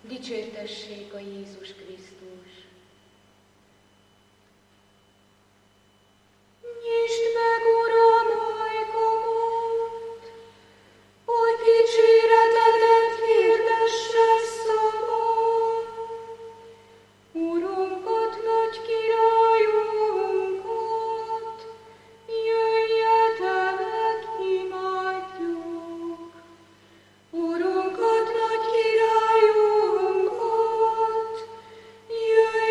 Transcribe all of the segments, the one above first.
Dicsértessék a Jézus Krisztus! Nyisd meg, Uram, ajkamat, hogy dicséretedet hirdesse szavam. Urunkat, nagy királyunkat, jöjjetek, imádjuk. Urunkat, nagy királyunkat, jöjjetek,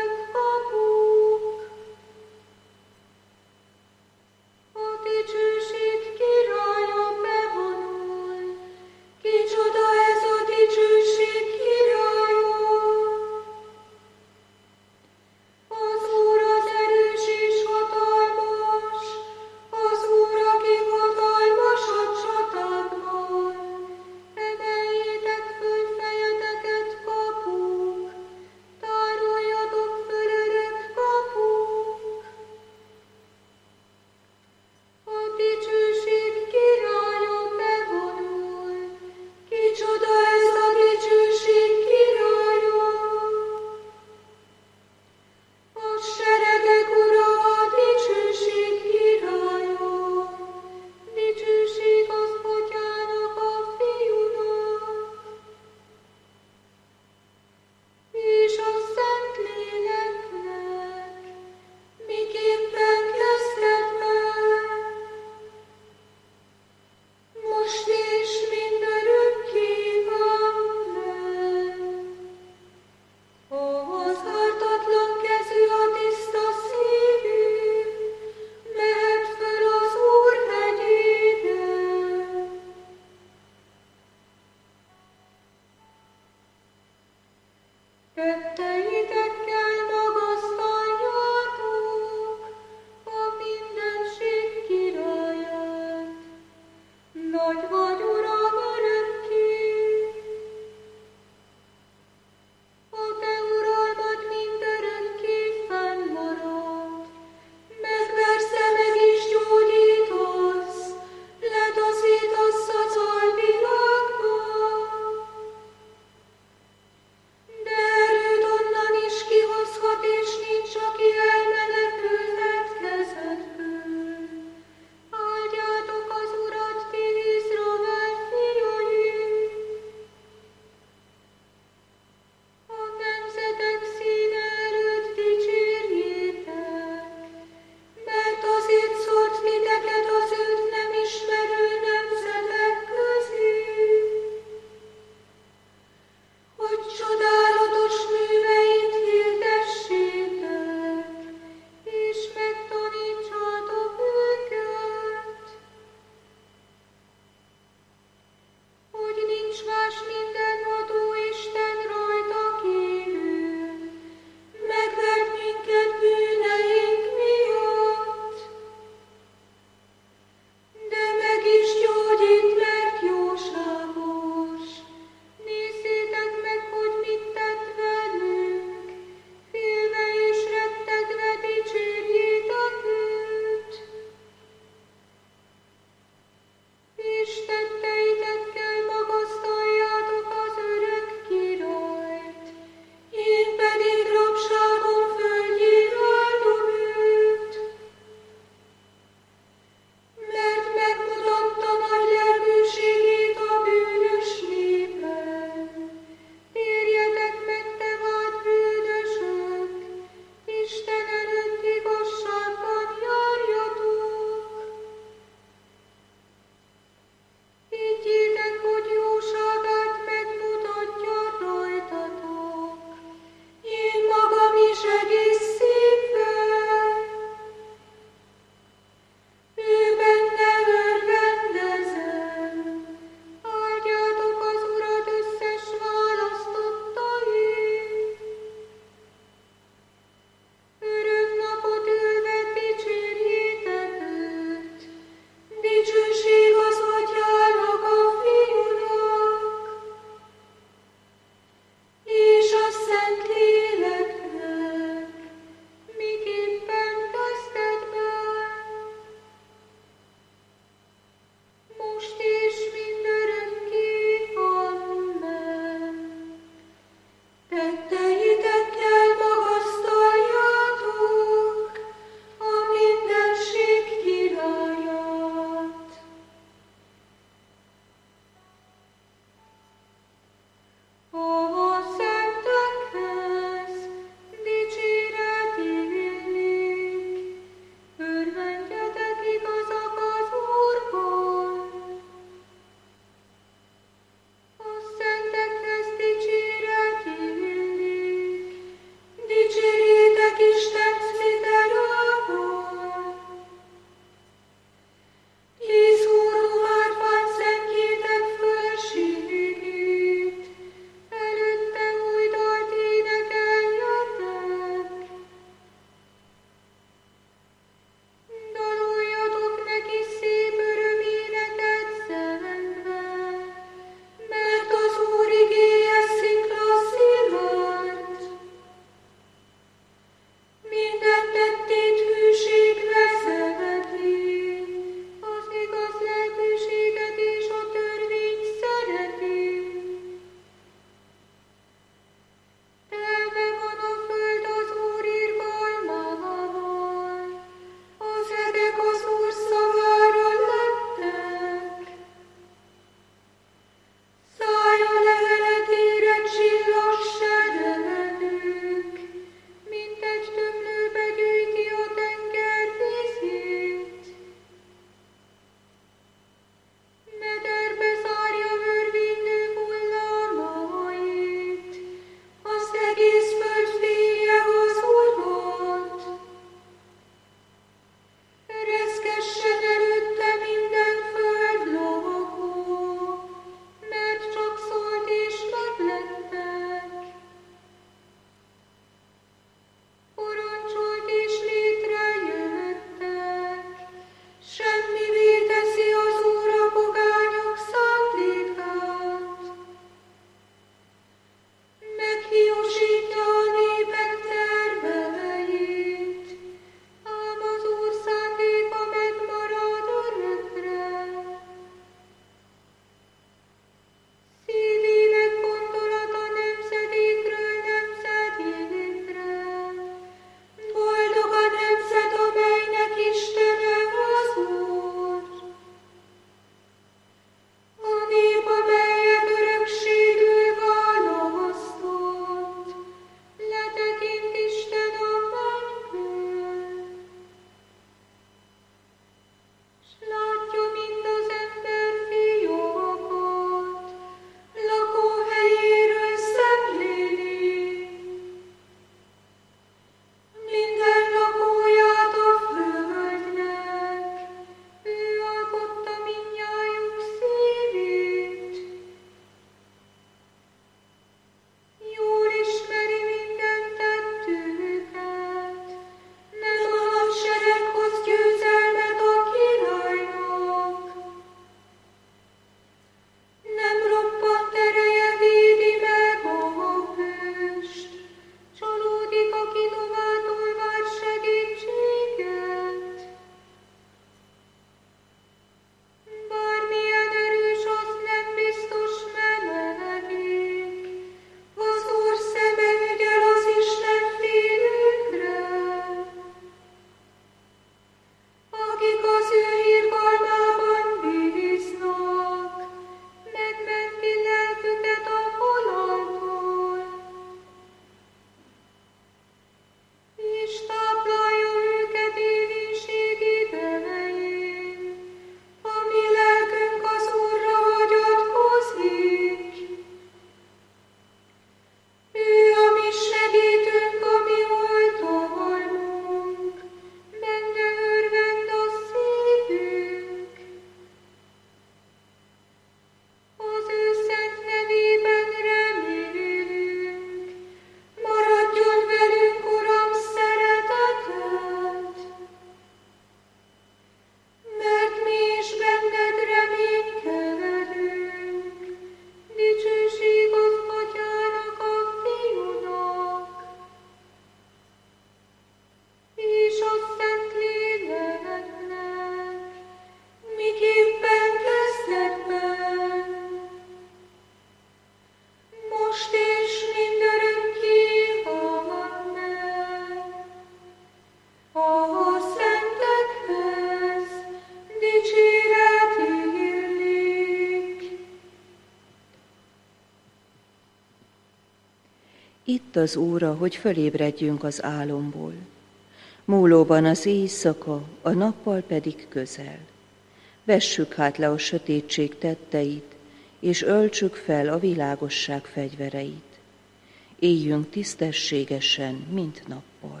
Itt az óra, hogy fölébredjünk az álomból. Múlóban az éjszaka, a nappal pedig közel. Vessük hát le a sötétség tetteit, és öltsük fel a világosság fegyvereit. Éljünk tisztességesen, mint nappal.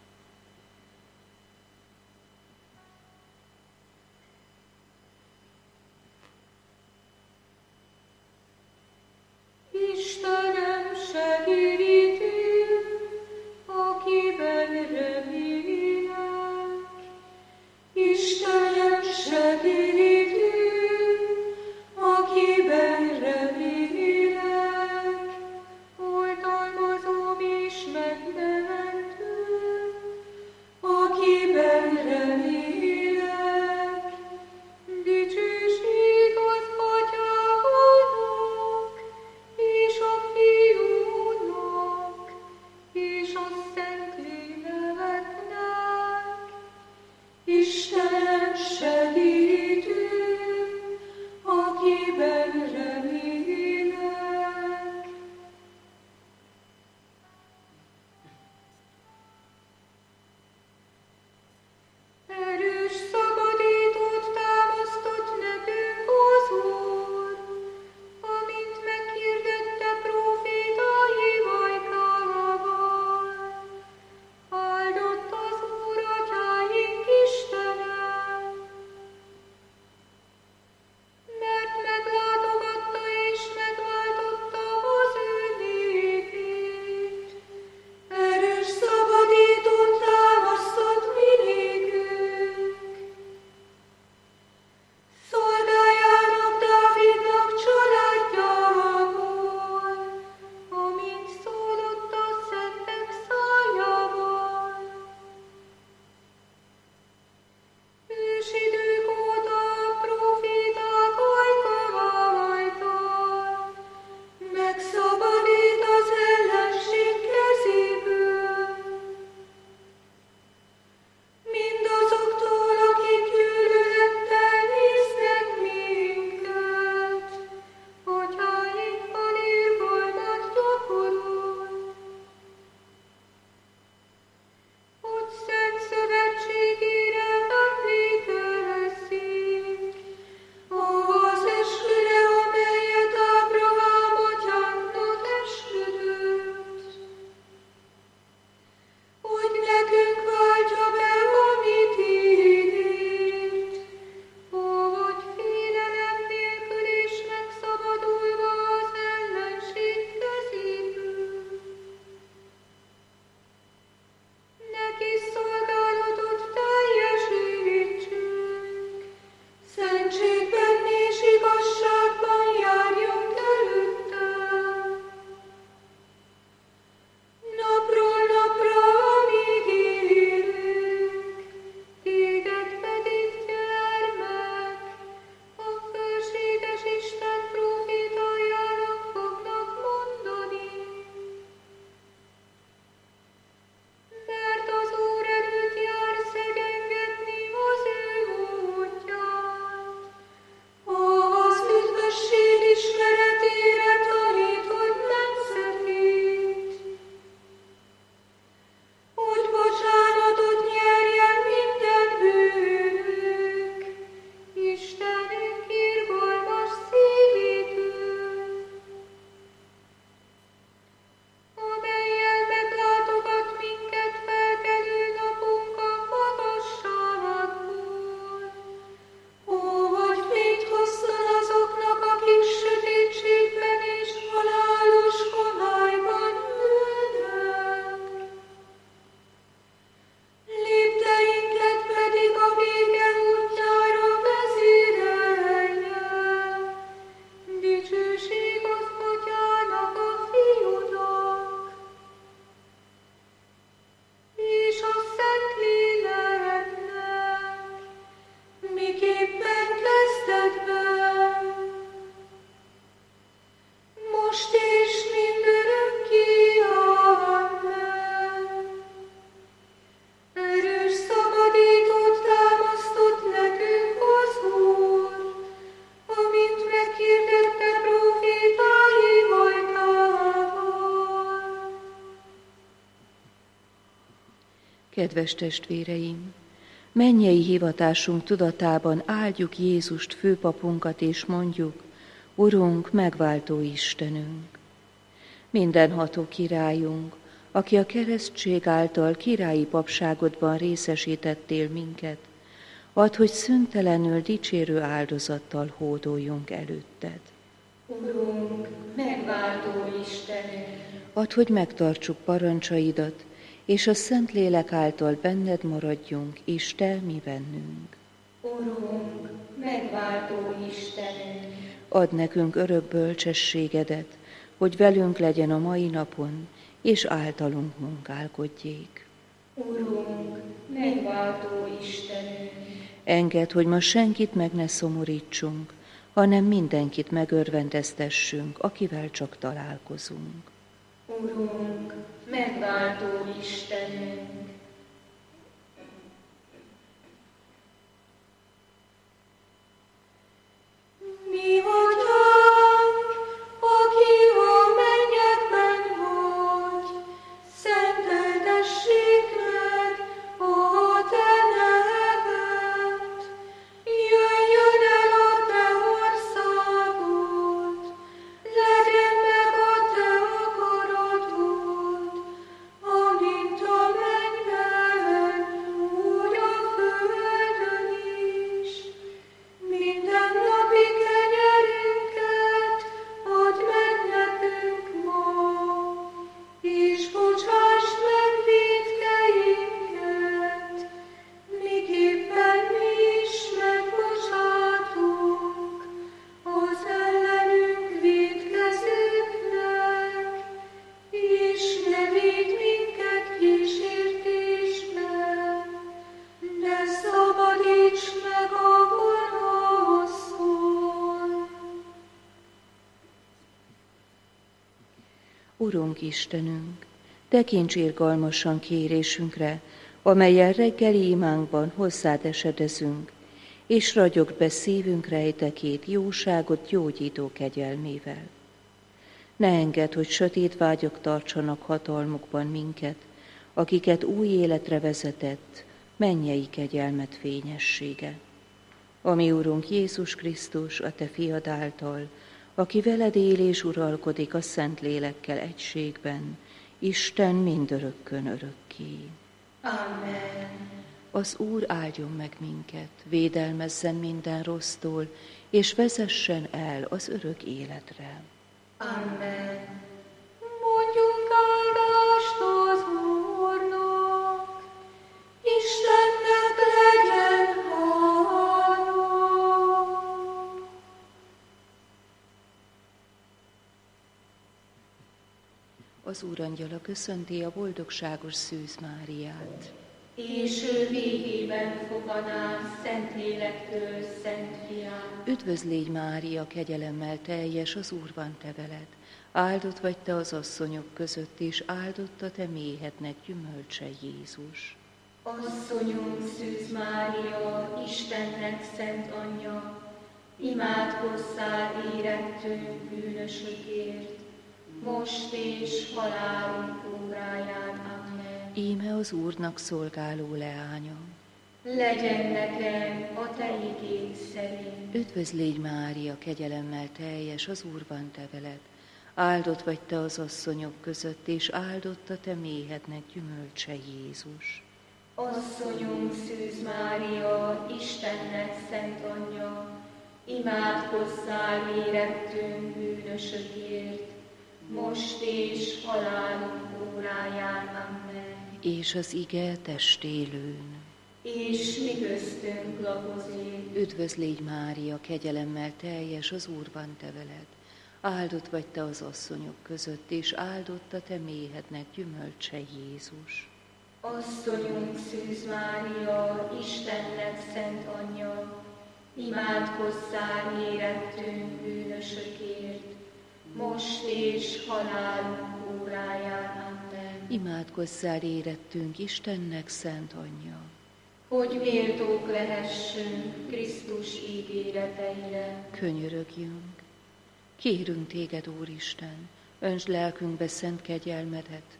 Istenem, segítél, akiben remélek. Istenem, segítél, akiben remélek. Oltalmazom és megmentőm, Kedves testvéreim, mennyei hivatásunk tudatában áldjuk Jézust, főpapunkat, és mondjuk: Urunk, megváltó Istenünk! Mindenható királyunk, aki a keresztség által királyi papságodban részesítettél minket, add, hogy szüntelenül dicsérő áldozattal hódoljunk előtted. Urunk, megváltó Istenünk! Add, hogy megtartsuk parancsaidat, és a Szentlélek által benned maradjunk, és te mi bennünk. Urunk, megváltó Istenünk! Add nekünk örök bölcsességedet, hogy velünk legyen a mai napon, és általunk munkálkodjék. Urunk, megváltó Istenünk! Engedd, hogy ma senkit meg ne szomorítsunk, hanem mindenkit megörvendeztessünk, akivel csak találkozunk. Urunk, megváltó Istenünk! Mi atyánk, aki a mennyekben vagy, szenteltessék meg a te neved. Jöjjön el a te országod, legyen meg a te akaratod, amint a mennyben, úgy a földön is. Mindennapi kenyerünket add meg nekünk ma, és bocsásd meg vétkeinket, miképpen mi is megbocsátunk az ellenünk vétkezőknek, és ne védj minket kísértésbe, de szabadíts meg a gonosztól. Urunk Istenünk, tekints irgalmasan kérésünkre, amellyel reggeli imánkban hozzád esedezünk, és ragyogd be szívünk rejtekét jóságot gyógyító kegyelmével. Ne engedd, hogy sötét vágyak tartsanak hatalmukban minket, akiket új életre vezetett mennyei kegyelmet fényessége. Ami Urunk Jézus Krisztus, a te fiad által, aki veled él és uralkodik a Szentlélekkel egységben, Isten mindörökkön örökké. Amen. Az Úr áldjon meg minket, védelmezzen minden rossztól, és vezessen el az örök életre. Amen. Mondjunk áldást az Úrnak, Istennek legyen hála. Az Úr angyala köszönti a boldogságos Szűz Máriát. És ő végében fogadál Szentlélektől, Szent Fiát. Üdvözl légy, Mária, kegyelemmel teljes, az Úr van te veled. Áldott vagy te az asszonyok között, és áldott a te méhednek gyümölcse, Jézus. Asszonyunk Szűz Mária, Istennek szent anyja, imádkozzál érettünk bűnösökért, most és halálunk óráján. Amen. Íme az Úrnak szolgáló leánya. Legyen nekem a te igéd szerint. Üdvözl légy, Mária, kegyelemmel teljes, az Úr van te veled. Áldott vagy te az asszonyok között, és áldott a te méhednek gyümölcse, Jézus. Asszonyunk Szűz Mária, Istennek szent anyja, imádkozzál érettünk bűnösökért, most és halálunk óráján. Amen. És az ige testélőn. És mi köztünk lakozik. Üdvözl légy, Mária, kegyelemmel teljes, az Úr van te veled. Áldott vagy te az asszonyok között, és áldott a te méhednek gyümölcse, Jézus. Asszonyunk Szűz Mária, Istennek szent anyja, imádkozzál érettünk bűnösökért, most és halálunk óráján. Amen. Imádkozzál érettünk, Istennek szent anyja. Hogy méltók lehessünk Krisztus ígéreteire. Könyörögjünk. Kérünk téged, Úristen, öntsd lelkünkbe szent kegyelmedet,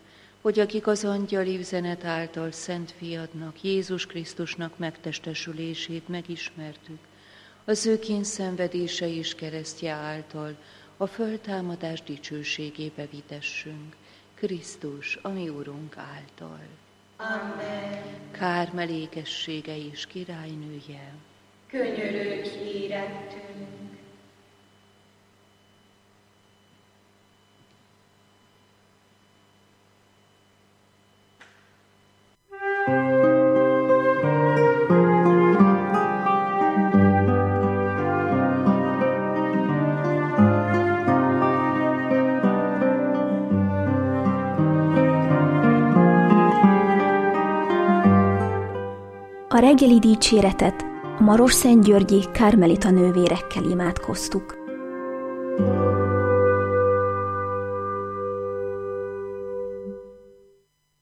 hogy akik az angyali üzenet által Szent Fiadnak, Jézus Krisztusnak megtestesülését megismertük, az ő kényszenvedése és keresztje által a föltámadás dicsőségébe vitessünk, Krisztus, a mi Urunk által. Amen. Kármelékessége és királynője, Könyörögj érettünk. A reggeli dicséretet a Marosszentgyörgyi Kármelita nővérekkel imádkoztuk.